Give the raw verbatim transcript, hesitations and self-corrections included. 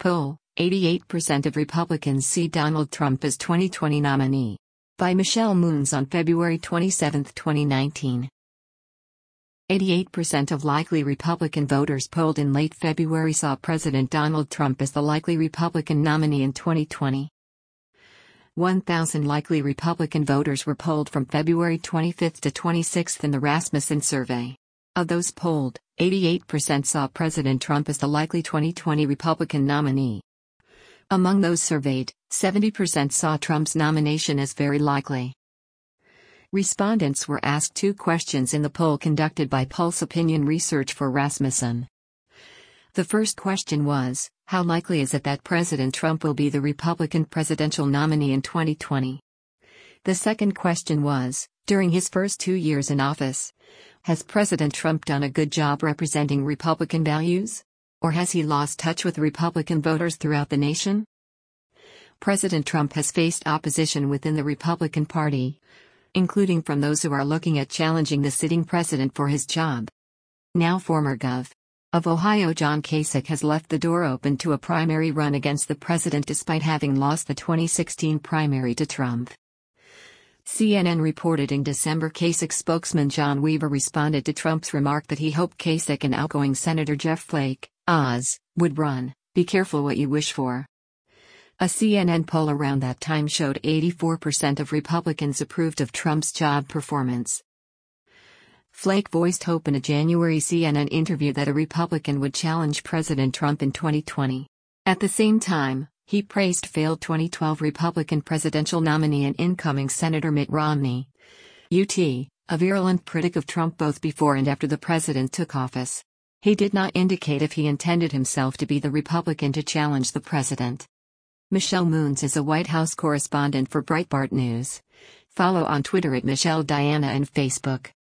Poll: eighty-eight percent of Republicans see Donald Trump as twenty twenty nominee. By Michelle Moons on February twenty-seventh, twenty nineteen. eighty-eight percent of likely Republican voters polled in late February saw President Donald Trump as the likely Republican nominee in twenty twenty. one thousand likely Republican voters were polled from February twenty-fifth to twenty-sixth in the Rasmussen survey. Of those polled, eighty-eight percent saw President Trump as the likely twenty twenty Republican nominee. Among those surveyed, seventy percent saw Trump's nomination as very likely. Respondents were asked two questions in the poll conducted by Pulse Opinion Research for Rasmussen. The first question was, how likely is it that President Trump will be the Republican presidential nominee in twenty twenty? The second question was, during his first two years in office, has President Trump done a good job representing Republican values? Or has he lost touch with Republican voters throughout the nation? President Trump has faced opposition within the Republican Party, including from those who are looking at challenging the sitting president for his job. Now former Governor of Ohio John Kasich has left the door open to a primary run against the president despite having lost the twenty sixteen primary to Trump. C N N reported in December Kasich's spokesman John Weaver responded to Trump's remark that he hoped Kasich and outgoing Senator Jeff Flake, Oz, would run. Be careful what you wish for. A C N N poll around that time showed eighty-four percent of Republicans approved of Trump's job performance. Flake voiced hope in a January C N N interview that a Republican would challenge President Trump in twenty twenty. At the same time, he praised failed twenty twelve Republican presidential nominee and incoming Senator Mitt Romney, U T, a virulent critic of Trump both before and after the president took office. He did not indicate if he intended himself to be the Republican to challenge the president. Michelle Moons is a White House correspondent for Breitbart News. Follow on Twitter at Michelle Diana and Facebook.